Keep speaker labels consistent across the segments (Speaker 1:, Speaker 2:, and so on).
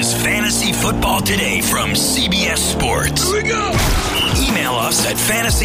Speaker 1: is Fantasy Football Today from CBS Sports.
Speaker 2: Here we go.
Speaker 1: Email us at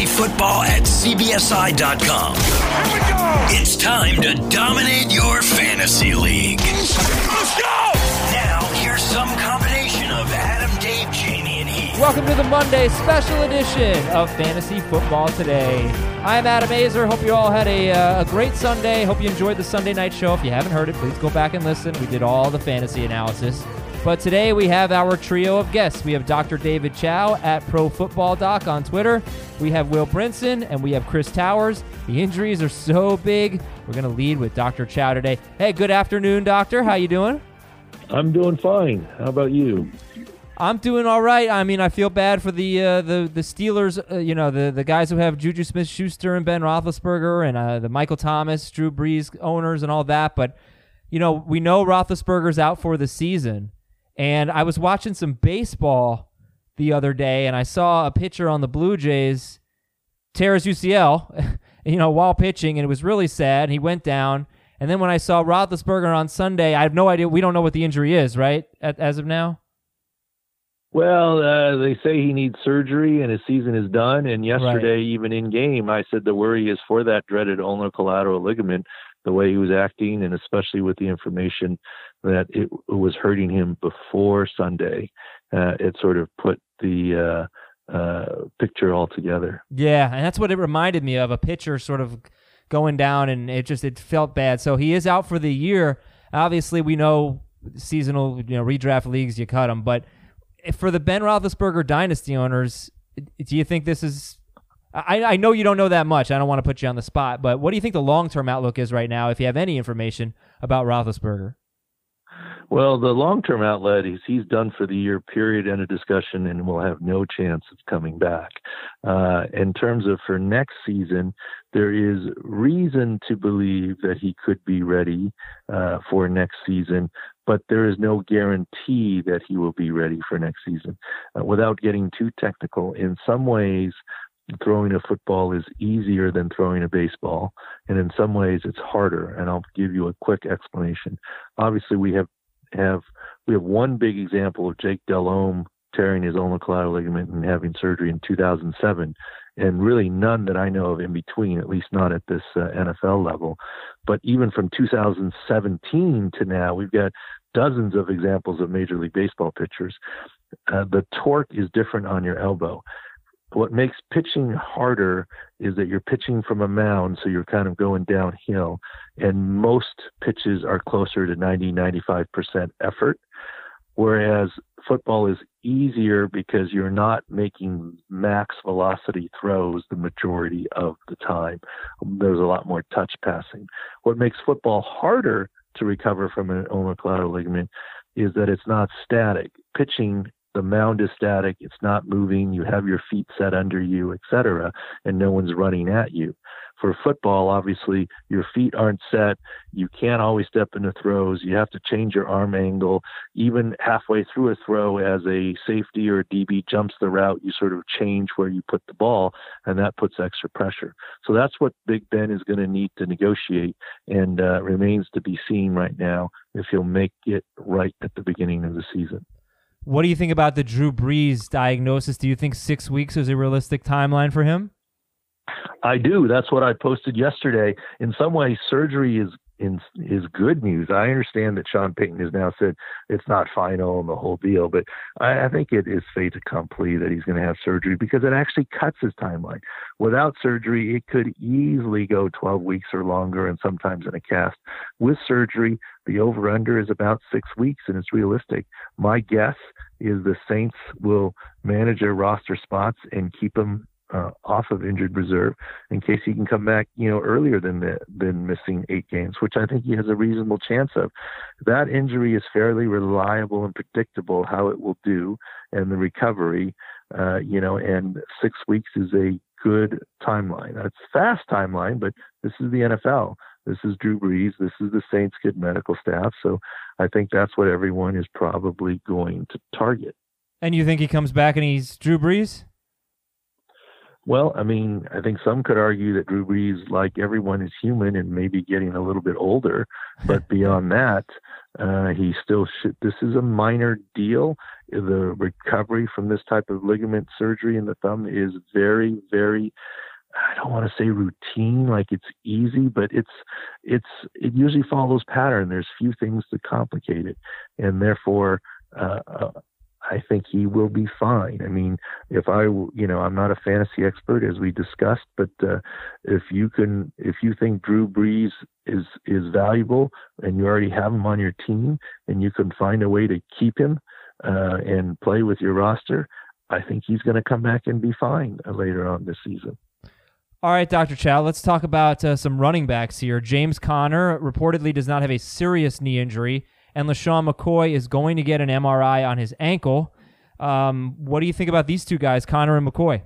Speaker 1: fantasyfootball@cbsi.com.
Speaker 2: Here we go.
Speaker 1: It's time to dominate your fantasy league.
Speaker 2: Let's go.
Speaker 1: Now, here's some combination of Adam, Dave, Jamie, and Heath.
Speaker 3: Welcome to the Monday special edition of Fantasy Football Today. I'm Adam Azer. Hope you all had a great Sunday. Hope you enjoyed the Sunday night show. If you haven't heard it, please go back and listen. We did all the fantasy analysis. But today we have our trio of guests. We have Dr. David Chow at ProFootballDoc on Twitter. We have Will Brinson, and we have Chris Towers. The injuries are so big. We're going to lead with Dr. Chow today. Hey, good afternoon, Doctor. How you doing?
Speaker 4: I'm doing fine. How about you?
Speaker 3: I'm doing all right. I mean, I feel bad for the Steelers, the guys who have Juju Smith-Schuster and Ben Roethlisberger and the Michael Thomas, Drew Brees owners and all that. But, we know Roethlisberger's out for the season. And I was watching some baseball the other day, and I saw a pitcher on the Blue Jays tear his UCL, while pitching, and it was really sad. He went down. And then when I saw Roethlisberger on Sunday, I have no idea. We don't know what the injury is, right, as of now?
Speaker 4: Well, they say he needs surgery and his season is done. And yesterday, even in game, I said the worry is for that dreaded ulnar collateral ligament, the way he was acting, and especially with the information that it was hurting him before Sunday. It sort of put the picture all together.
Speaker 3: Yeah, and that's what it reminded me of, a pitcher sort of going down, and it felt bad. So he is out for the year. Obviously, we know seasonal, redraft leagues, you cut him, but for the Ben Roethlisberger dynasty owners, do you think this is – I know you don't know that much. I don't want to put you on the spot, but what do you think the long-term outlook is right now, if you have any information about Roethlisberger?
Speaker 4: Well, the long-term outlet is he's done for the year, period, end of discussion, and will have no chance of coming back. In terms of for next season, there is reason to believe that he could be ready for next season, but there is no guarantee that he will be ready for next season. Without getting too technical, in some ways, throwing a football is easier than throwing a baseball, and in some ways it's harder, and I'll give you a quick explanation. Obviously, we have one big example of Jake Delhomme tearing his ulnar collateral ligament and having surgery in 2007, and really none that I know of in between, at least not at this NFL level. But even from 2017 to now, we've got dozens of examples of Major League Baseball pitchers. The torque is different on your elbow. What makes pitching harder is that you're pitching from a mound, so you're kind of going downhill, and most pitches are closer to 90-95% effort, whereas football is easier because you're not making max velocity throws the majority of the time. There's a lot more touch passing. What makes football harder to recover from an ulnar collateral ligament is that it's not static. Pitching, the mound is static, it's not moving, you have your feet set under you, etc., and no one's running at you. For football, obviously, your feet aren't set, you can't always step into throws, you have to change your arm angle. Even halfway through a throw, as a safety or a DB jumps the route, you sort of change where you put the ball, and that puts extra pressure. So that's what Big Ben is going to need to negotiate, and remains to be seen right now if he'll make it right at the beginning of the season.
Speaker 3: What do you think about the Drew Brees diagnosis? Do you think 6 weeks is a realistic timeline for him?
Speaker 4: I do. That's what I posted yesterday. In some ways, surgery is good news. I understand that Sean Payton has now said it's not final and the whole deal, but I think it is fait accompli that he's going to have surgery, because it actually cuts his timeline. Without surgery, it could easily go 12 weeks or longer, and sometimes in a cast. With surgery, the over-under is about 6 weeks, and it's realistic. My guess is the Saints will manage their roster spots and keep him off of injured reserve in case he can come back, earlier than missing 8 games, which I think he has a reasonable chance of. That injury is fairly reliable and predictable how it will do, and the recovery, and 6 weeks is a good timeline. That's a fast timeline, but this is the NFL. This is Drew Brees. This is the Saints' good medical staff. So I think that's what everyone is probably going to target.
Speaker 3: And you think he comes back and he's Drew Brees?
Speaker 4: Well, I mean, I think some could argue that Drew Brees, like everyone, is human and maybe getting a little bit older. But beyond that, he still should. This is a minor deal. The recovery from this type of ligament surgery in the thumb is very, very, I don't want to say routine, like it's easy, but it usually follows pattern. There's few things to complicate it. And therefore, I think he will be fine. I mean, I'm not a fantasy expert as we discussed, but if you think Drew Brees is valuable and you already have him on your team and you can find a way to keep him and play with your roster, I think he's going to come back and be fine later on this season.
Speaker 3: All right, Dr. Chow, let's talk about some running backs here. James Conner reportedly does not have a serious knee injury, and LeSean McCoy is going to get an MRI on his ankle. What do you think about these two guys, Conner and McCoy?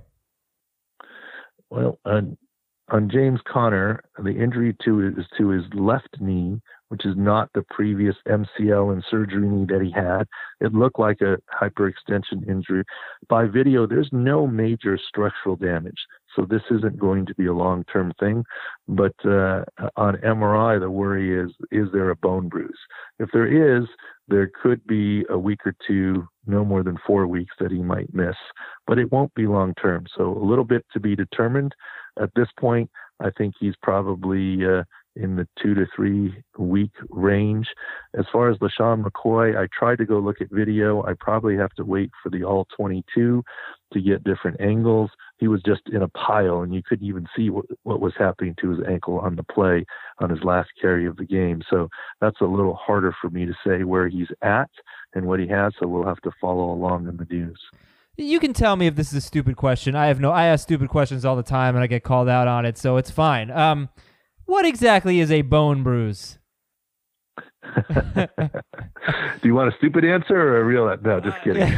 Speaker 4: Well, on James Conner, the injury is to his left knee, which is not the previous MCL and surgery knee that he had. It looked like a hyperextension injury. By video, there's no major structural damage, so this isn't going to be a long-term thing. But on MRI, the worry is there a bone bruise? If there is, there could be a week or two, no more than 4 weeks, that he might miss. But it won't be long-term, so a little bit to be determined. At this point, I think he's probably in the 2 to 3 week range. As far as LeSean McCoy, I tried to go look at video. I probably have to wait for the all 22 to get different angles. He was just in a pile, and you couldn't even see what was happening to his ankle on the play on his last carry of the game. So that's a little harder for me to say where he's at and what he has. So we'll have to follow along in the news.
Speaker 3: You can tell me if this is a stupid question. I ask stupid questions all the time, and I get called out on it, so it's fine. What exactly is a bone bruise?
Speaker 4: Do you want a stupid answer or a real? No, just kidding.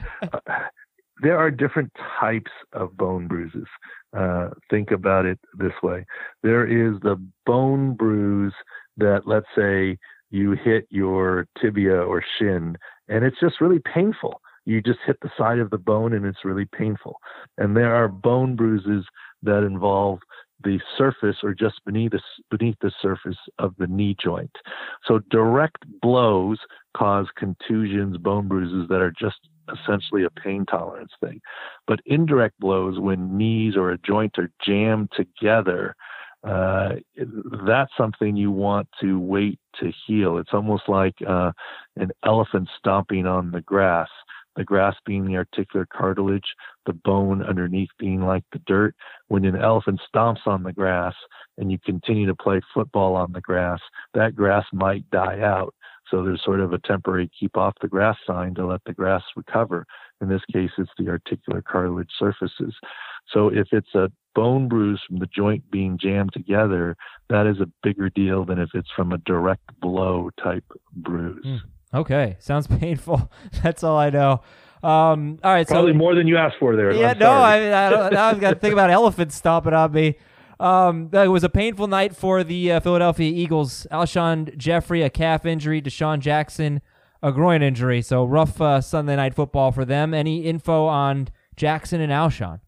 Speaker 4: There are different types of bone bruises. Think about it this way. There is the bone bruise that, let's say, you hit your tibia or shin, and it's just really painful. You just hit the side of the bone, and it's really painful. And there are bone bruises that involve the surface or just beneath the surface of the knee joint. So direct blows cause contusions, bone bruises that are just essentially a pain tolerance thing. But indirect blows, when knees or a joint are jammed together, that's something you want to wait to heal. It's almost like an elephant stomping on the grass being the articular cartilage, the bone underneath being like the dirt. When an elephant stomps on the grass and you continue to play football on the grass, that grass might die out. So there's sort of a temporary keep off the grass sign to let the grass recover. In this case, it's the articular cartilage surfaces. So if it's a bone bruise from the joint being jammed together, that is a bigger deal than if it's from a direct blow type bruise.
Speaker 3: Okay, sounds painful. That's all I know. All right,
Speaker 4: probably more than you asked for there.
Speaker 3: Yeah, no, now I've got to think about elephants stomping on me. It was a painful night for the Philadelphia Eagles. Alshon Jeffrey, a calf injury. Deshaun Jackson, a groin injury. So rough Sunday night football for them. Any info on Jackson and Alshon?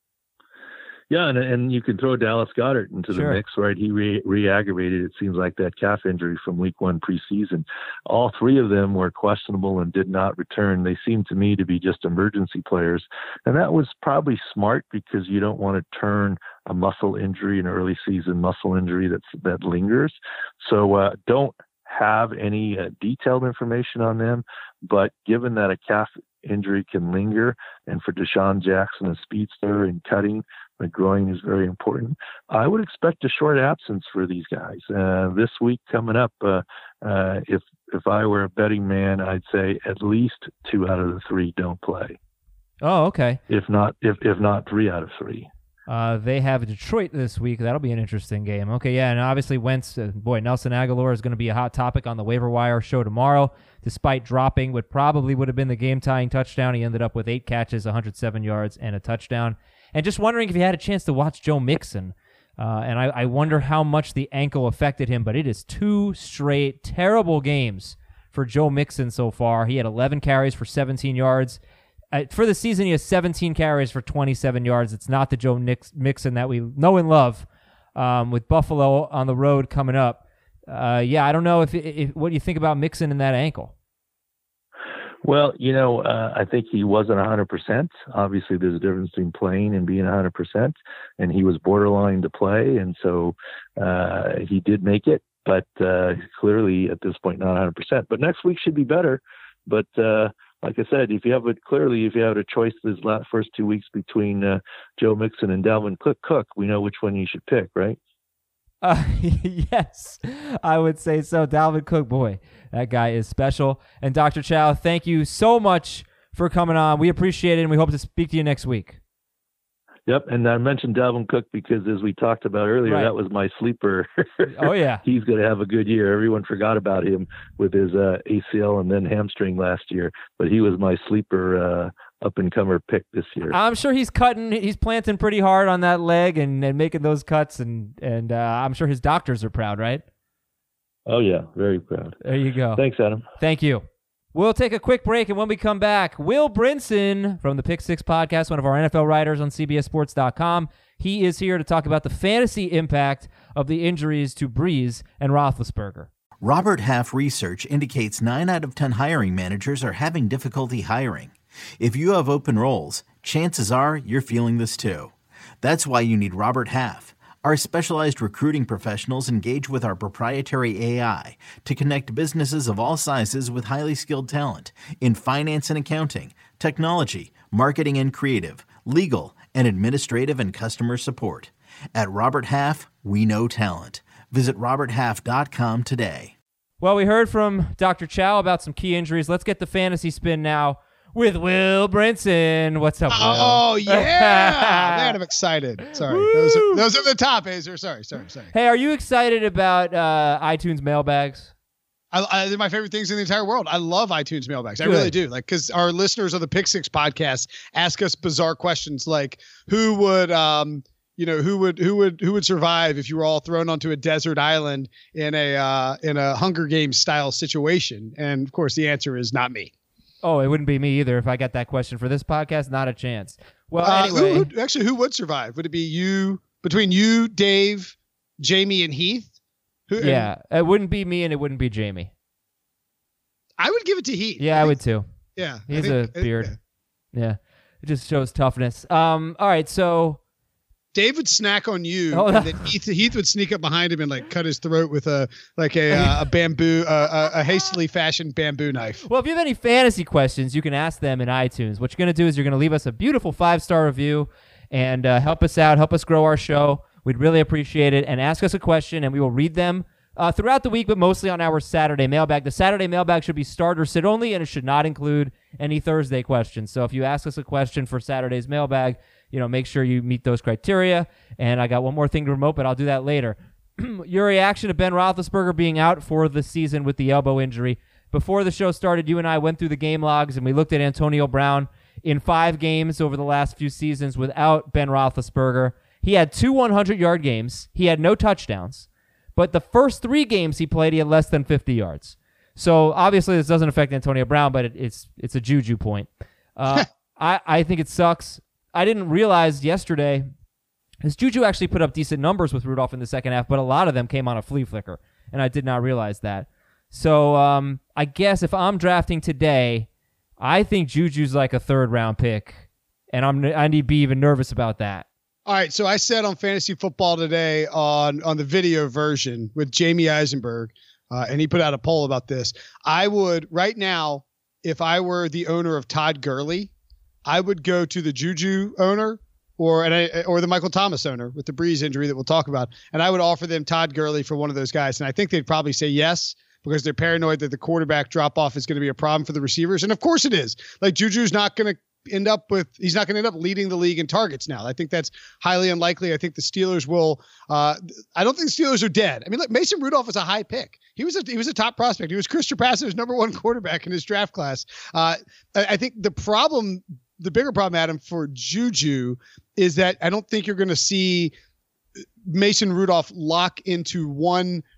Speaker 4: Yeah, and you can throw Dallas Goedert into the mix, right? He re-aggravated, it seems like, that calf injury from week 1 preseason. All 3 of them were questionable and did not return. They seemed to me to be just emergency players. And that was probably smart because you don't want to turn a muscle injury, an early season muscle injury that lingers. So don't have any detailed information on them. But given that a calf injury can linger, and for Deshaun Jackson, a speedster and cutting, the groin is very important. I would expect a short absence for these guys this week coming up. If I were a betting man, I'd say at least 2 out of the 3 don't play.
Speaker 3: Oh, okay.
Speaker 4: If not 3 out of 3.
Speaker 3: They have Detroit this week. That'll be an interesting game. Okay, yeah, and obviously Wentz, Nelson Aguilar is going to be a hot topic on the waiver wire show tomorrow. Despite dropping what probably would have been the game-tying touchdown, he ended up with 8 catches, 107 yards, and a touchdown. And just wondering if you had a chance to watch Joe Mixon. And I wonder how much the ankle affected him, but it is 2 straight terrible games for Joe Mixon so far. He had 11 carries for 17 yards. For the season, he has 17 carries for 27 yards. It's not the Joe Mixon that we know and love. With Buffalo on the road coming up, I don't know if what do you think about Mixon in that ankle?
Speaker 4: Well, I think he wasn't 100%. Obviously, there's a difference between playing and being 100%, and he was borderline to play, and so he did make it, but clearly at this point not 100%. But next week should be better. But like I said, if you have a choice this first 2 weeks between Joe Mixon and Dalvin Cook, we know which one you should pick, right?
Speaker 3: Yes, I would say so. Dalvin Cook, boy, that guy is special. And Dr. Chow, thank you so much for coming on. We appreciate it, and we hope to speak to you next week.
Speaker 4: Yep, and I mentioned Dalvin Cook because, as we talked about earlier,
Speaker 3: right.
Speaker 4: That was my sleeper.
Speaker 3: Oh, yeah.
Speaker 4: He's going to have a good year. Everyone forgot about him with his ACL and then hamstring last year, but he was my sleeper up-and-comer pick this year.
Speaker 3: I'm sure he's planting pretty hard on that leg and making those cuts, and I'm sure his doctors are proud, right?
Speaker 4: Oh, yeah, very proud.
Speaker 3: There you go.
Speaker 4: Thanks, Adam.
Speaker 3: Thank you. We'll take a quick break, and when we come back, Will Brinson from the Pick Six podcast, one of our NFL writers on CBSSports.com, he is here to talk about the fantasy impact of the injuries to Brees and Roethlisberger.
Speaker 5: Robert Half research indicates 9 out of 10 hiring managers are having difficulty hiring. If you have open roles, chances are you're feeling this too. That's why you need Robert Half. Our specialized recruiting professionals engage with our proprietary AI to connect businesses of all sizes with highly skilled talent in finance and accounting, technology, marketing and creative, legal, and administrative and customer support. At Robert Half, we know talent. Visit roberthalf.com today.
Speaker 3: Well, we heard from Dr. Chow about some key injuries. Let's get the fantasy spin now with Will Brinson. What's up, Will?
Speaker 6: Oh, yeah. Man, I'm excited. Sorry. Those are the top, Azer. Sorry.
Speaker 3: Hey, are you excited about iTunes mailbags?
Speaker 6: They're my favorite things in the entire world. I love iTunes mailbags. I really do. Because our listeners of the Pick Six podcast ask us bizarre questions like who would survive if you were all thrown onto a desert island in a Hunger Games style situation? And of course the answer is not me.
Speaker 3: Oh, it wouldn't be me either if I got that question for this podcast. Not a chance. Well, anyway.
Speaker 6: Who would survive? Would it be you, between you, Dave, Jamie, and Heath?
Speaker 3: It wouldn't be me and it wouldn't be Jamie.
Speaker 6: I would give it to Heath.
Speaker 3: Yeah, I would too.
Speaker 6: Yeah.
Speaker 3: He's a beard. Yeah. It just shows toughness. All right, so
Speaker 6: Dave would snack on you, and then Heath would sneak up behind him and like cut his throat with a hastily fashioned bamboo knife.
Speaker 3: Well, if you have any fantasy questions, you can ask them in iTunes. What you're going to do is you're going to leave us a beautiful 5-star review and help us out, help us grow our show. We'd really appreciate it. And ask us a question, and we will read them throughout the week, but mostly on our Saturday mailbag. The Saturday mailbag should be start or sit only, and it should not include any Thursday questions. So if you ask us a question for Saturday's mailbag, make sure you meet those criteria. And I got one more thing to promote, but I'll do that later. Your reaction to Ben Roethlisberger being out for the season with the elbow injury. Before the show started, you and I went through the game logs, and we looked at Antonio Brown in 5 games over the last few seasons without Ben Roethlisberger. He had 2 100-yard games. He had no touchdowns. But the first 3 games he played, he had less than 50 yards. So obviously this doesn't affect Antonio Brown, but it's a juju point. I think it sucks. I didn't realize yesterday his Juju actually put up decent numbers with Rudolph in the second half, but a lot of them came on a flea flicker, and I did not realize that. So I guess if I'm drafting today, I think Juju's like a 3rd-round pick, and I need to be even nervous about that.
Speaker 6: All right, so I said on Fantasy Football Today on the video version with Jamie Eisenberg, and he put out a poll about this. I would, right now, if I were the owner of Todd Gurley, I would go to the Juju owner or the Michael Thomas owner with the Brees injury that we'll talk about, and I would offer them Todd Gurley for one of those guys. And I think they'd probably say yes because they're paranoid that the quarterback drop-off is going to be a problem for the receivers. And, of course, it is. Like, Juju's not going to he's not going to end up leading the league in targets now. I think that's highly unlikely. I think the Steelers will. I don't think the Steelers are dead. I mean, look, Mason Rudolph is a high pick. He was a top prospect. He was Chris Trapasso's #1 quarterback in his draft class. I think the bigger problem, Adam, for Juju is that I don't think you're going to see Mason Rudolph lock into one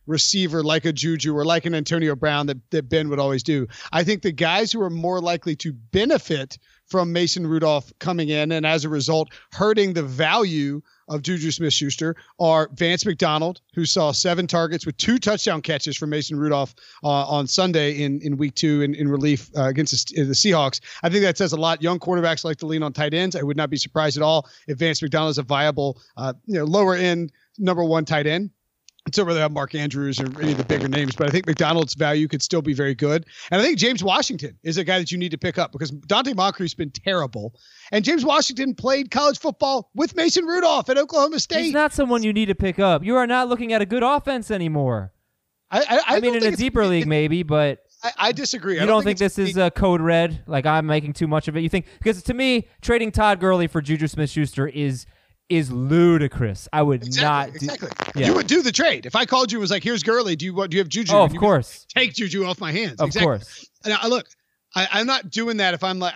Speaker 6: receiver like a Juju or like an Antonio Brown that Ben would always do. I think the guys who are more likely to benefit from Mason Rudolph coming in and as a result hurting the value of Juju Smith-Schuster are Vance McDonald, who saw 7 targets with 2 touchdown catches from Mason Rudolph on Sunday in week 2 in relief against the Seahawks. I think that says a lot. Young quarterbacks like to lean on tight ends. I would not be surprised at all if Vance McDonald is a viable, lower end number 1 tight end. It's over there, Mark Andrews or any of the bigger names, but I think McDonald's value could still be very good. And I think James Washington is a guy that you need to pick up because Dante Moncrief's been terrible. And James Washington played college football with Mason Rudolph at Oklahoma State.
Speaker 3: He's not someone you need to pick up. You are not looking at a good offense anymore. I mean, in a deeper league maybe, but
Speaker 6: I disagree.
Speaker 3: You don't think this is code red? Like I'm making too much of it? You think because to me, trading Todd Gurley for Juju Smith-Schuster is ludicrous. I would not.
Speaker 6: Exactly.
Speaker 3: Yeah.
Speaker 6: You would do the trade. If I called you and was like, here's Gurley. Do you have Juju?
Speaker 3: Oh, of course.
Speaker 6: Take Juju off my hands.
Speaker 3: Of course.
Speaker 6: Now, look, I'm not doing that if I'm like,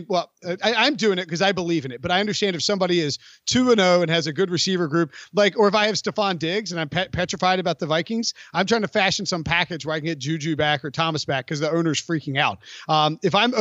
Speaker 6: I'm doing it because I believe in it. But I understand if somebody is 2-0 and has a good receiver group, or if I have Stephon Diggs and I'm petrified about the Vikings, I'm trying to fashion some package where I can get Juju back or Thomas back because the owner's freaking out. If I'm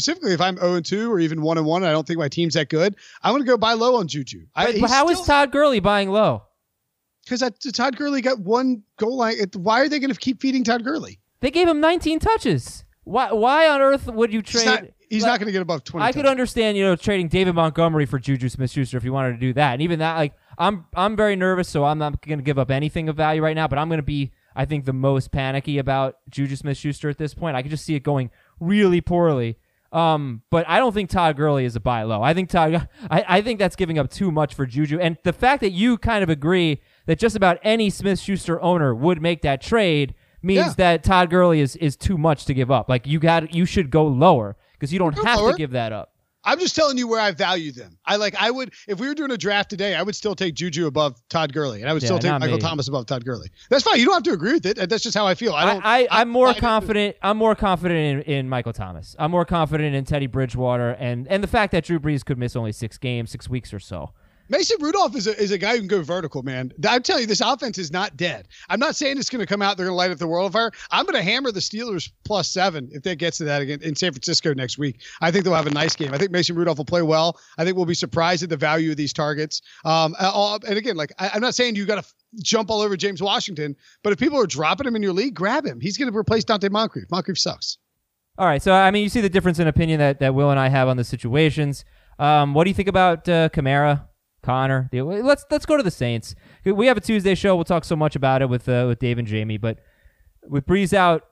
Speaker 6: 0-2 or even 1-1, and I don't think my team's that good, I'm going to go buy low on Juju.
Speaker 3: But how is Todd Gurley buying low?
Speaker 6: Because Todd Gurley got 1 goal line. Why are they going to keep feeding Todd Gurley?
Speaker 3: They gave him 19 touches. Why on earth would you trade?
Speaker 6: He's not going to get above 20.
Speaker 3: I could understand, trading David Montgomery for Juju Smith-Schuster if you wanted to do that. And even that, I'm very nervous, so I'm not going to give up anything of value right now. But I'm going to be, I think, the most panicky about Juju Smith-Schuster at this point. I could just see it going really poorly. But I don't think Todd Gurley is a buy low. I think I think that's giving up too much for Juju. And the fact that you kind of agree that just about any Smith-Schuster owner would make that trade means that Todd Gurley is too much to give up. Like you should go lower because you don't have to give that up.
Speaker 6: I'm just telling you where I value them. I would, if we were doing a draft today, I would still take Juju above Todd Gurley, and I would still take Michael Thomas above Todd Gurley. That's fine. You don't have to agree with it. That's just how I feel.
Speaker 3: I'm more confident. I'm more confident in Michael Thomas. I'm more confident in Teddy Bridgewater, and the fact that Drew Brees could miss only 6 weeks or so.
Speaker 6: Mason Rudolph is a guy who can go vertical, man. I'm telling you, this offense is not dead. I'm not saying it's going to come out, they're going to light up the world on fire. I'm going to hammer the Steelers +7 if that gets to that again in San Francisco next week. I think they'll have a nice game. I think Mason Rudolph will play well. I think we'll be surprised at the value of these targets. And again, I'm not saying you got to jump all over James Washington, but if people are dropping him in your league, grab him. He's going to replace Dante Moncrief. Moncrief sucks.
Speaker 3: All right. So, I mean, you see the difference in opinion that Will and I have on the situations. What do you think about Kamara? Connor, let's go to the Saints. We have a Tuesday show. We'll talk so much about it with Dave and Jamie, but with Breeze out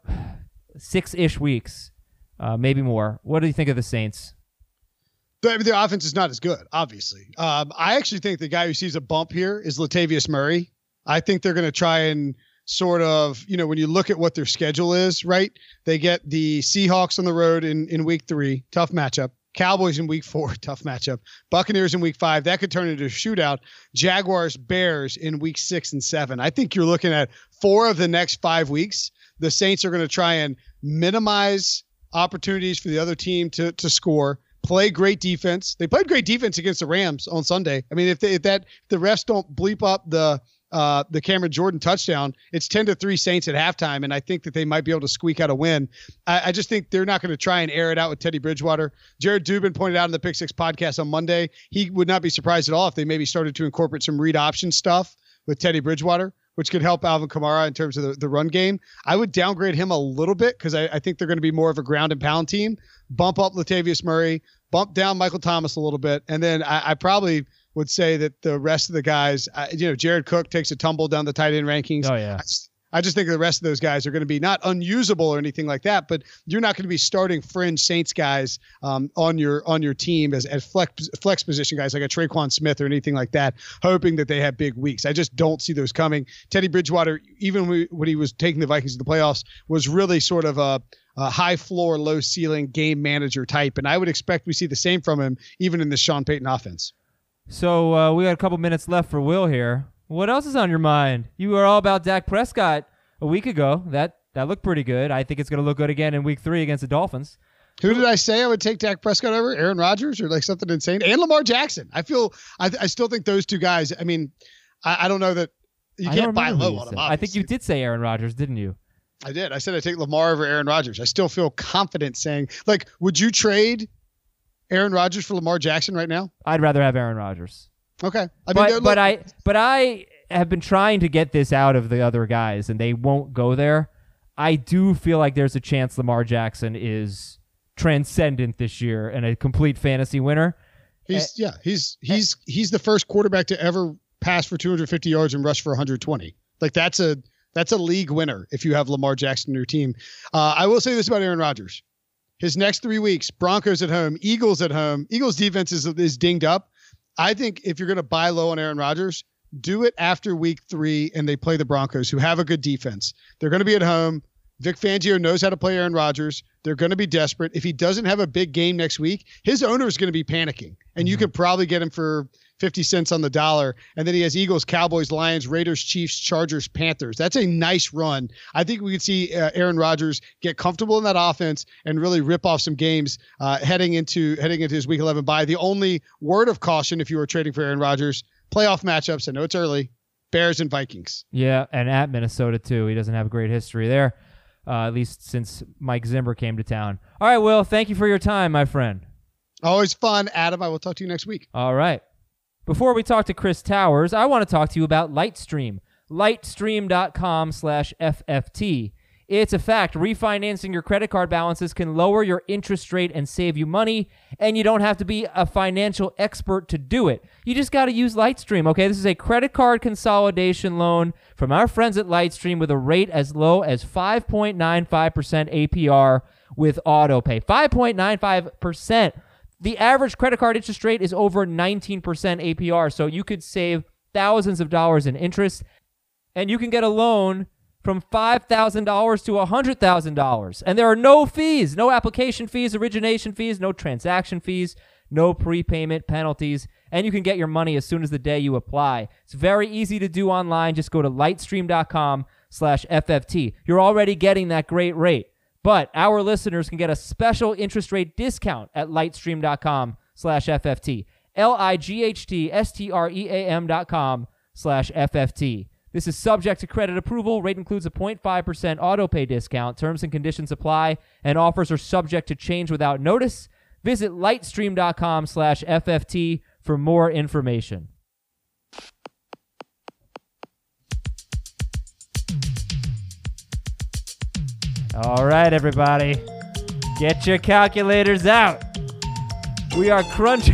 Speaker 3: 6-ish weeks, maybe more. What do you think of the Saints?
Speaker 6: Their offense is not as good, obviously. I actually think the guy who sees a bump here is Latavius Murray. I think they're going to try and sort of, when you look at what their schedule is, right? They get the Seahawks on the road in week 3, tough matchup. Cowboys in week 4, tough matchup. Buccaneers in week 5, that could turn into a shootout. Jaguars, Bears in week 6 and 7. I think you're looking at 4 of the next 5 weeks. The Saints are going to try and minimize opportunities for the other team to score, play great defense. They played great defense against the Rams on Sunday. I mean, if the refs don't bleep up the Cameron Jordan touchdown, it's 10-3 Saints at halftime, and I think that they might be able to squeak out a win. I just think they're not going to try and air it out with Teddy Bridgewater. Jared Dubin pointed out in the Pick 6 podcast on Monday, he would not be surprised at all if they maybe started to incorporate some read option stuff with Teddy Bridgewater, which could help Alvin Kamara in terms of the run game. I would downgrade him a little bit because I think they're going to be more of a ground and pound team. Bump up Latavius Murray, bump down Michael Thomas a little bit, and then I probably would say that the rest of the guys, Jared Cook takes a tumble down the tight end rankings.
Speaker 3: Oh, yeah.
Speaker 6: I just think the rest of those guys are going to be not unusable or anything like that, but you're not going to be starting fringe Saints guys on your team as flex position guys like a Traquan Smith or anything like that, hoping that they have big weeks. I just don't see those coming. Teddy Bridgewater, even when he was taking the Vikings to the playoffs, was really sort of a high floor, low ceiling game manager type, and I would expect we see the same from him even in the Sean Payton offense.
Speaker 3: So we got a couple minutes left for Will here. What else is on your mind? You were all about Dak Prescott a week ago. That looked pretty good. I think it's going to look good again in week 3 against the Dolphins.
Speaker 6: Who did I say I would take Dak Prescott over? Aaron Rodgers or like something insane? And Lamar Jackson. I still think those two guys, I mean, I don't know that You
Speaker 3: I
Speaker 6: can't
Speaker 3: don't
Speaker 6: buy
Speaker 3: remember who
Speaker 6: low
Speaker 3: you
Speaker 6: on him.
Speaker 3: said. I think you
Speaker 6: Obviously.
Speaker 3: did say Aaron Rodgers, didn't you?
Speaker 6: I did. I said I take Lamar over Aaron Rodgers. I still feel confident saying, like, would you trade Aaron Rodgers for Lamar Jackson right now?
Speaker 3: I'd rather have Aaron Rodgers.
Speaker 6: Okay. I mean,
Speaker 3: But I have been trying to get this out of the other guys, and they won't go there. I do feel like there's a chance Lamar Jackson is transcendent this year and a complete fantasy winner.
Speaker 6: he's the first quarterback to ever pass for 250 yards and rush for 120. Like that's a league winner if you have Lamar Jackson in your team. I will say this about Aaron Rodgers. His next 3 weeks, Broncos at home, Eagles at home. Eagles defense is dinged up. I think if you're going to buy low on Aaron Rodgers, do it after week 3 and they play the Broncos, who have a good defense. They're going to be at home. Vic Fangio knows how to play Aaron Rodgers. They're going to be desperate. If he doesn't have a big game next week, his owner is going to be panicking, and you could probably get him for 50 cents on the dollar. And then he has Eagles, Cowboys, Lions, Raiders, Chiefs, Chargers, Panthers. That's a nice run. I think we could see Aaron Rodgers get comfortable in that offense and really rip off some games heading into his week 11 bye. The only word of caution, if you were trading for Aaron Rodgers, playoff matchups. I know it's early. Bears and Vikings.
Speaker 3: Yeah, and at Minnesota too. He doesn't have a great history there, at least since Mike Zimmer came to town. All right, Will, thank you for your time, my friend.
Speaker 6: Always fun, Adam. I will talk to you next week.
Speaker 3: All right. Before we talk to Chris Towers, I want to talk to you about Lightstream. Lightstream.com/FFT. It's a fact. Refinancing your credit card balances can lower your interest rate and save you money, and you don't have to be a financial expert to do it. You just got to use Lightstream, okay? This is a credit card consolidation loan from our friends at Lightstream with a rate as low as 5.95% APR with autopay. 5.95%. The average credit card interest rate is over 19% APR, so you could save thousands of dollars in interest, and you can get a loan from $5,000 to $100,000. And there are no fees, no application fees, origination fees, no transaction fees, no prepayment penalties, and you can get your money as soon as the day you apply. It's very easy to do online. Just go to lightstream.com/FFT. You're already getting that great rate. But our listeners can get a special interest rate discount at lightstream.com/FFT. lightstream.com/FFT. This is subject to credit approval. Rate includes a 0.5% autopay discount. Terms and conditions apply, and offers are subject to change without notice. Visit lightstream.com/FFT for more information. All right, everybody. Get your calculators out. We are crunching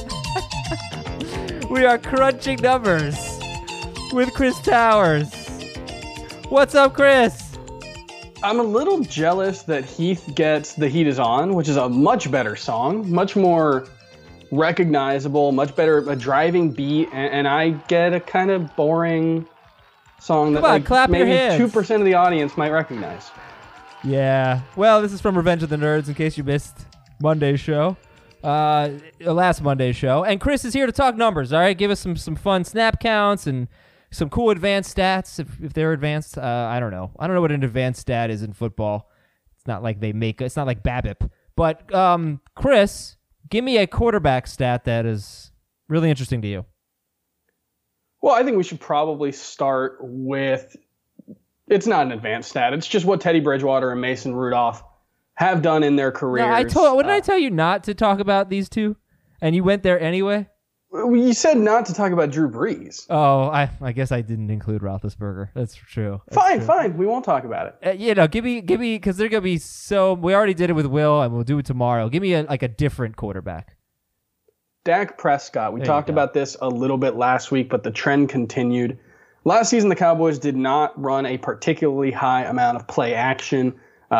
Speaker 3: numbers with Chris Towers. What's up, Chris?
Speaker 7: I'm a little jealous that Heath gets The Heat Is On, which is a much better song, much more recognizable, much better, a driving beat, and I get a kind of boring song that maybe 2% of the audience might recognize.
Speaker 3: Yeah. Well, this is from Revenge of the Nerds, in case you missed Monday's show. Last Monday's show. And Chris is here to talk numbers, all right? Give us some fun snap counts and some cool advanced stats, if they're advanced. I don't know. I don't know what an advanced stat is in football. It's not like it's not like BABIP. But, Chris, give me a quarterback stat that is really interesting to you.
Speaker 7: Well, I think we should probably start with... It's not an advanced stat. It's just what Teddy Bridgewater and Mason Rudolph have done in their careers.
Speaker 3: No, did I tell you not to talk about these two? And you went there anyway?
Speaker 7: You said not to talk about Drew Brees.
Speaker 3: Oh, I guess I didn't include Roethlisberger. That's true.
Speaker 7: Fine. We won't talk about it.
Speaker 3: Give me, because they're going to be so... We already did it with Will, and we'll do it tomorrow. Give me a different quarterback.
Speaker 7: Dak Prescott. We talked about this a little bit last week, but the trend continued. Last season, the Cowboys did not run a particularly high amount of play action.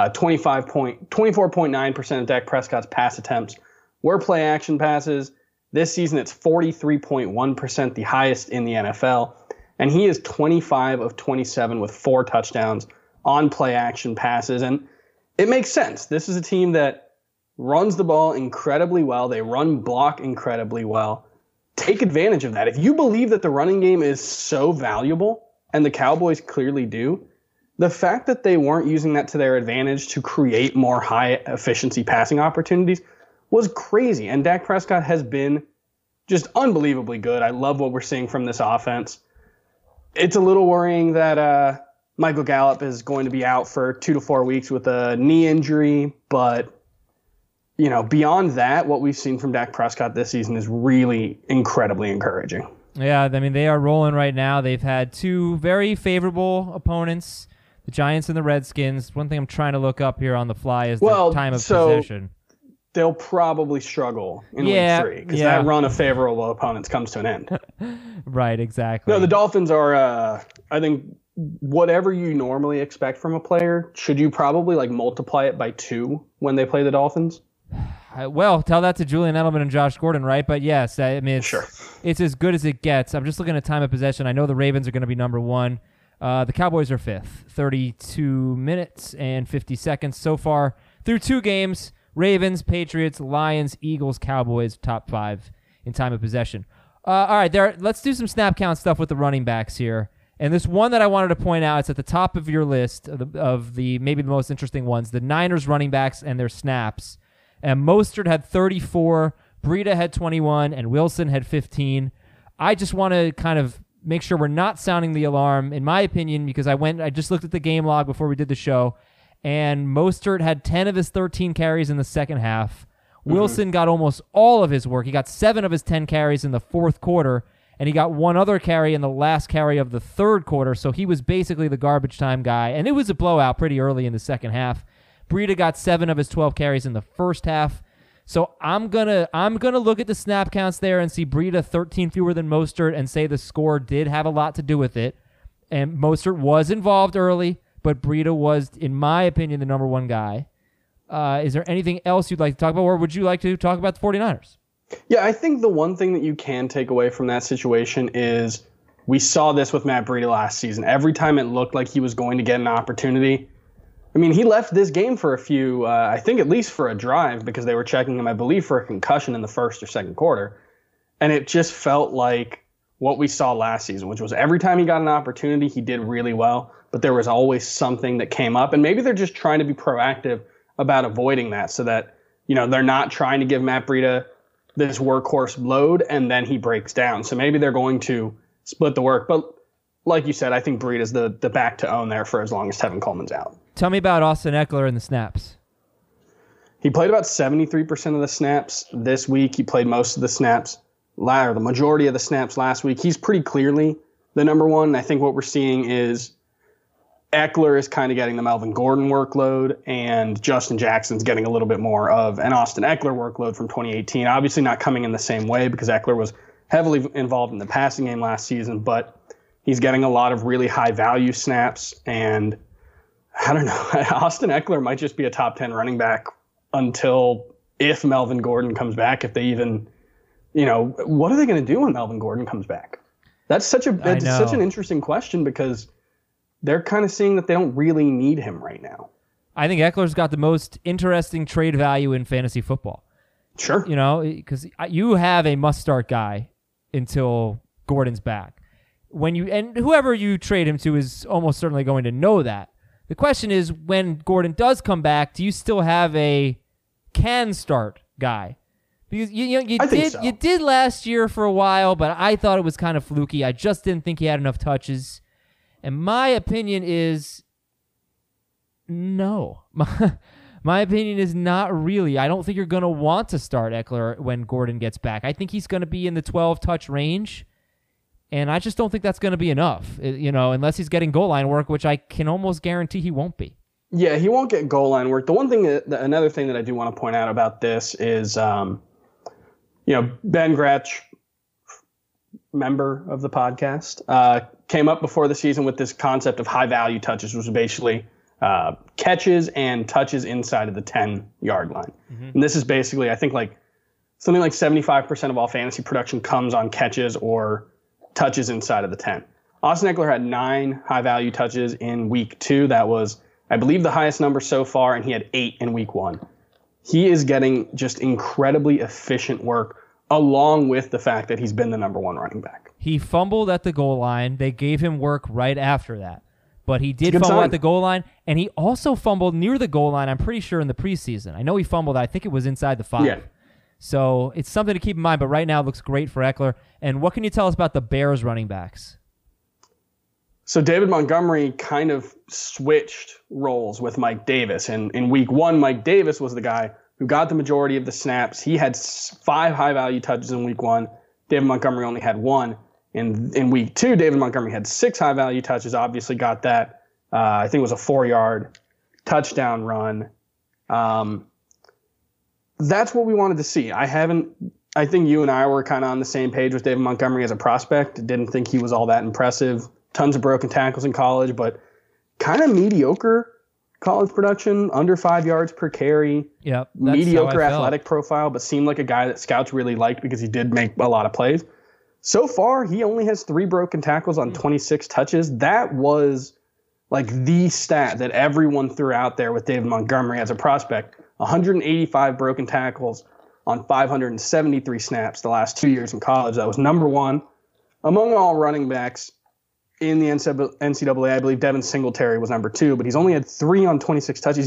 Speaker 7: 24.9% of Dak Prescott's pass attempts were play action passes. This season, it's 43.1%, the highest in the NFL. And he is 25 of 27 with 4 touchdowns on play action passes. And it makes sense. This is a team that runs the ball incredibly well. They run block incredibly well. Take advantage of that. If you believe that the running game is so valuable, and the Cowboys clearly do, the fact that they weren't using that to their advantage to create more high-efficiency passing opportunities was crazy. And Dak Prescott has been just unbelievably good. I love what we're seeing from this offense. It's a little worrying that Michael Gallup is going to be out for 2 to 4 weeks with a knee injury, but beyond that, what we've seen from Dak Prescott this season is really incredibly encouraging.
Speaker 3: Yeah, I mean, they are rolling right now. They've had 2 very favorable opponents, the Giants and the Redskins. One thing I'm trying to look up here on the fly is the time of possession.
Speaker 7: They'll probably struggle in week 3 because that run of favorable opponents comes to an end.
Speaker 3: Right, exactly.
Speaker 7: No, the Dolphins are, I think, whatever you normally expect from a player, should you probably multiply it by 2 when they play the Dolphins?
Speaker 3: Well, tell that to Julian Edelman and Josh Gordon, right? But yes, I mean, it's as good as it gets. I'm just looking at time of possession. I know the Ravens are going to be number 1. The Cowboys are 5th, 32 minutes and 50 seconds so far through 2 games. Ravens, Patriots, Lions, Eagles, Cowboys, top 5 in time of possession. All right, let's do some snap count stuff with the running backs here. And this one that I wanted to point out, it's at the top of your list of the maybe the most interesting ones, the Niners running backs and their snaps. And Mostert had 34, Breida had 21, and Wilson had 15. I just want to kind of make sure we're not sounding the alarm, in my opinion, because I just looked at the game log before we did the show, and Mostert had 10 of his 13 carries in the second half. Wilson got almost all of his work. He got 7 of his 10 carries in the fourth quarter, and he got 1 other carry in the last carry of the third quarter, so he was basically the garbage time guy, and it was a blowout pretty early in the second half. Breida got 7 of his 12 carries in the first half. So I'm gonna look at the snap counts there and see Breida 13 fewer than Mostert and say the score did have a lot to do with it. And Mostert was involved early, but Breida was, in my opinion, the number 1 guy. Is there anything else you'd like to talk about, or would you like to talk about the 49ers?
Speaker 7: Yeah, I think the one thing that you can take away from that situation is we saw this with Matt Breida last season. Every time it looked like he was going to get an opportunity, I mean, he left this game for a few, I think at least for a drive, because they were checking him, I believe, for a concussion in the first or second quarter. And it just felt like what we saw last season, which was every time he got an opportunity, he did really well, but there was always something that came up. And maybe they're just trying to be proactive about avoiding that so that, they're not trying to give Matt Breida this workhorse load and then he breaks down. So maybe they're going to split the work. But like you said, I think Breida's the back to own there for as long as Tevin Coleman's out.
Speaker 3: Tell me about Austin Eckler and the snaps.
Speaker 7: He played about 73% of the snaps this week. He played most of the snaps, or the majority of the snaps last week. He's pretty clearly the number 1. I think what we're seeing is Eckler is kind of getting the Melvin Gordon workload, and Justin Jackson's getting a little bit more of an Austin Eckler workload from 2018. Obviously not coming in the same way because Eckler was heavily involved in the passing game last season, but he's getting a lot of really high-value snaps, and I don't know. Austin Eckler might just be a top 10 running back if Melvin Gordon comes back, if they even, what are they going to do when Melvin Gordon comes back? That's such an interesting question because they're kind of seeing that they don't really need him right now.
Speaker 3: I think Eckler's got the most interesting trade value in fantasy football.
Speaker 7: Sure.
Speaker 3: Because you have a must-start guy until Gordon's back. And whoever you trade him to is almost certainly going to know that. The question is, when Gordon does come back, do you still have a can-start guy? Because you did last year for a while, but I thought it was kind of fluky. I just didn't think he had enough touches. And my opinion is no. My opinion is not really. I don't think you're going to want to start Eckler when Gordon gets back. I think he's going to be in the 12-touch range. And I just don't think that's going to be enough, unless he's getting goal line work, which I can almost guarantee he won't be.
Speaker 7: Yeah, he won't get goal line work. Another thing that I do want to point out about this is, Ben Gratch, member of the podcast, came up before the season with this concept of high-value touches, which was basically catches and touches inside of the 10-yard line. Mm-hmm. And this is basically, I think, something like 75% of all fantasy production comes on catches or touches inside of the 10. Austin Eckler had 9 high-value touches in week 2. That was, I believe, the highest number so far, and he had 8 in week 1. He is getting just incredibly efficient work, along with the fact that he's been the number 1 running back.
Speaker 3: He fumbled at the goal line. They gave him work right after that. But he did fumble at the goal line, and he also fumbled near the goal line, I'm pretty sure, in the preseason. I know he fumbled. I think it was inside the 5. Yeah. So it's something to keep in mind, but right now it looks great for Eckler. And what can you tell us about the Bears running backs?
Speaker 7: So David Montgomery kind of switched roles with Mike Davis. And in week 1, Mike Davis was the guy who got the majority of the snaps. He had 5 high-value touches in week 1. David Montgomery only had 1. In week 2, David Montgomery had 6 high-value touches, obviously got that. I think it was a 4-yard touchdown run. That's what we wanted to see. I think you and I were kind of on the same page with David Montgomery as a prospect. Didn't think he was all that impressive. Tons of broken tackles in college, but kind of mediocre college production, under 5 yards per carry.
Speaker 3: Yep,
Speaker 7: mediocre athletic profile, but seemed like a guy that scouts really liked because he did make a lot of plays. So far, he only has 3 broken tackles on 26 touches. That was like the stat that everyone threw out there with David Montgomery as a prospect. 185 broken tackles on 573 snaps the last 2 years in college. That was number 1 among all running backs in the NCAA. I believe Devin Singletary was number 2, but he's only had 3 on 26 touches.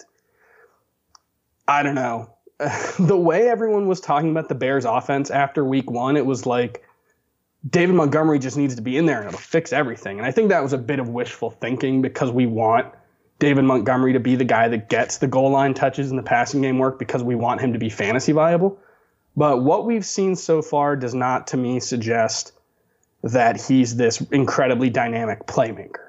Speaker 7: I don't know. The way everyone was talking about the Bears offense after week 1, it was like David Montgomery just needs to be in there and it'll fix everything. And I think that was a bit of wishful thinking because we want David Montgomery to be the guy that gets the goal line touches and the passing game work because we want him to be fantasy viable. But what we've seen so far does not, to me, suggest that he's this incredibly dynamic playmaker.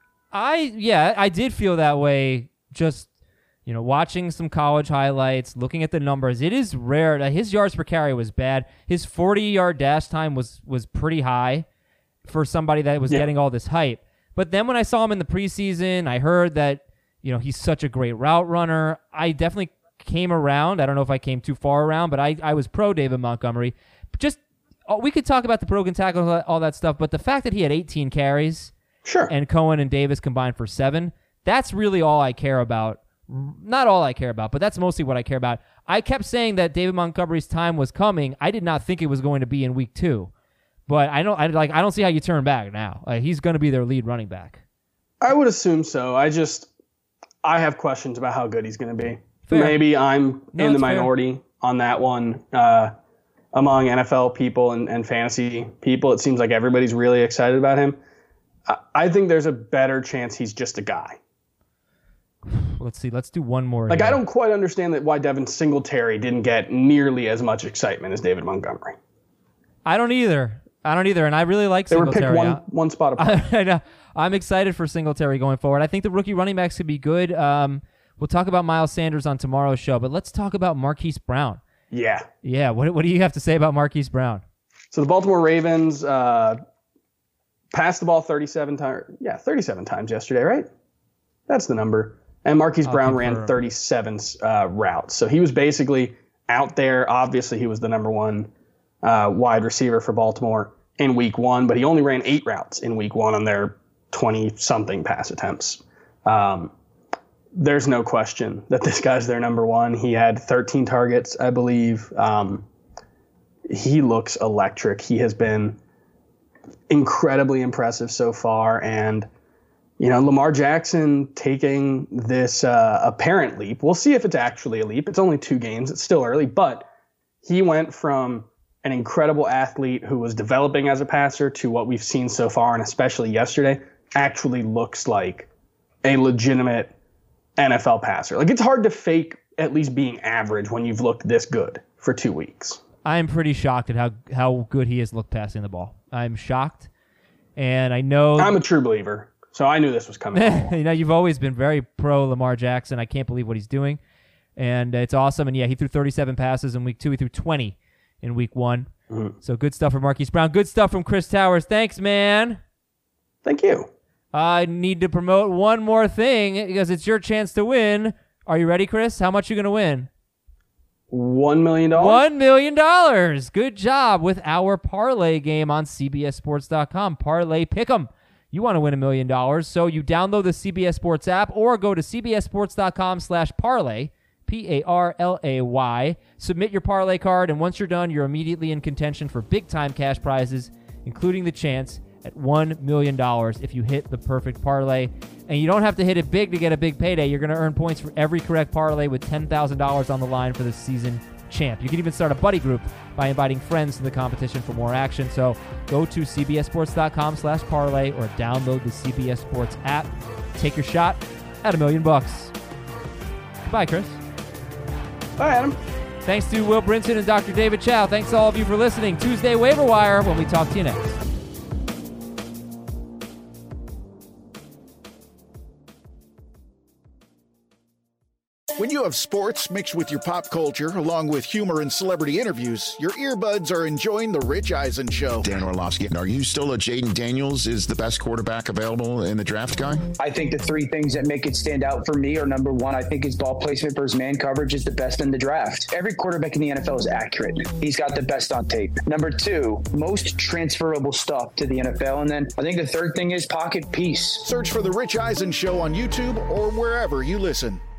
Speaker 3: I did feel that way just, watching some college highlights, looking at the numbers. It is rare that his yards per carry was bad. His 40-yard dash time was pretty high for somebody that was getting all this hype. But then when I saw him in the preseason, I heard that, he's such a great route runner. I definitely came around. I don't know if I came too far around, but I was pro David Montgomery. Just we could talk about the broken tackles, all that stuff, but the fact that he had 18 carries,
Speaker 7: sure,
Speaker 3: and Cohen and Davis combined for 7, that's really all I care about. Not all I care about, but that's mostly what I care about. I kept saying that David Montgomery's time was coming. I did not think it was going to be in week 2, but I don't see how you turn back now. He's going to be their lead running back.
Speaker 7: I would assume so. I have questions about how good he's going to be.
Speaker 3: Fair.
Speaker 7: Maybe I'm in the minority
Speaker 3: fair
Speaker 7: on that one. Among NFL people and fantasy people, it seems like everybody's really excited about him. I think there's a better chance he's just a guy.
Speaker 3: Let's see. Let's do one more.
Speaker 7: Like,
Speaker 3: here.
Speaker 7: I don't quite understand why Devin Singletary didn't get nearly as much excitement as David Montgomery.
Speaker 3: I don't either. And I really like Singletary.
Speaker 7: They were picked one spot apart.
Speaker 3: I'm excited for Singletary going forward. I think the rookie running backs could be good. We'll talk about Miles Sanders on tomorrow's show, but let's talk about Marquise Brown.
Speaker 7: Yeah.
Speaker 3: What do you have to say about Marquise Brown?
Speaker 7: So the Baltimore Ravens passed the ball 37 times yesterday, right? That's the number. And Marquise Brown ran 37 routes. So he was basically out there. Obviously, he was the number 1 wide receiver for Baltimore in week 1, but he only ran 8 routes in week 1 on their 20-something pass attempts. There's no question that this guy's their number 1. He had 13 targets, I believe. He looks electric. He has been incredibly impressive so far. And, Lamar Jackson taking this apparent leap. We'll see if it's actually a leap. It's only 2 games. It's still early. But he went from an incredible athlete who was developing as a passer to what we've seen so far, and especially yesterday, actually looks like a legitimate NFL passer. Like, it's hard to fake at least being average when you've looked this good for 2 weeks.
Speaker 3: I'm pretty shocked at how good he has looked passing the ball. I'm shocked, and I know
Speaker 7: I'm a true believer, so I knew this was coming.
Speaker 3: You've always been very pro Lamar Jackson. I can't believe what he's doing, and it's awesome. And he threw 37 passes in week 2. He threw 20 in week 1. Mm-hmm. So good stuff from Marquise Brown. Good stuff from Chris Towers. Thanks, man.
Speaker 7: Thank you.
Speaker 3: I need to promote one more thing because it's your chance to win. Are you ready, Chris? How much are you going to win?
Speaker 7: $1 million.
Speaker 3: $1 million. Good job with our parlay game on CBSSports.com. Parlay Pick'em. You want to win $1 million, so you download the CBS Sports app or go to CBSSports.com/parlay, PARLAY. Submit your parlay card, and once you're done, you're immediately in contention for big-time cash prizes, including the chance at $1 million if you hit the perfect parlay. And you don't have to hit it big to get a big payday. You're going to earn points for every correct parlay with $10,000 on the line for the season champ. You can even start a buddy group by inviting friends to the competition for more action. So go to cbssports.com/parlay or download the CBS Sports app. Take your shot at $1 million. Goodbye, Chris.
Speaker 7: Bye, Adam.
Speaker 3: Thanks to Will Brinson and Dr. David Chow. Thanks to all of you for listening. Tuesday Waiver Wire when we talk to you next.
Speaker 8: When you have sports mixed with your pop culture, along with humor and celebrity interviews, your earbuds are enjoying The Rich Eisen Show.
Speaker 9: Dan Orlovsky, are you still a Jaden Daniels is the best quarterback available in the draft guy?
Speaker 10: I think the three things that make it stand out for me are, number one, I think his ball placement versus man coverage is the best in the draft. Every quarterback in the NFL is accurate. He's got the best on tape. Number two, most transferable stuff to the NFL. And then I think the third thing is pocket peace.
Speaker 8: Search for The Rich Eisen Show on YouTube or wherever you listen.